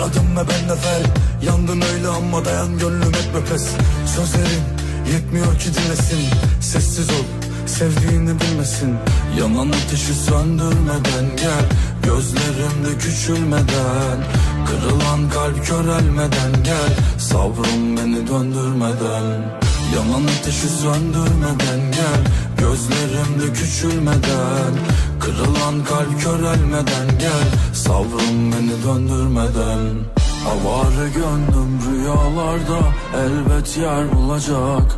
adım ve ben nefer. Yandın öyle ama dayan gönlüm etme pes. Sözlerin yetmiyor ki dinlesin. Sessiz ol, sevdiğini bilmesin. Yanan ateşi söndürmeden gel, gözlerimde küçülmeden. Kırılan kalp körelmeden gel, sabrım beni döndürmeden. Yanan ateşi söndürmeden gel, gözlerimde küçülmeden. Kırılan kalp körelmeden gel, sabrım beni döndürmeden. Avare gönlüm rüyalarda elbet yer bulacak.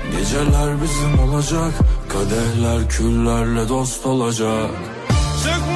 Geceler bizim olacak, kadehler küllerle dost olacak.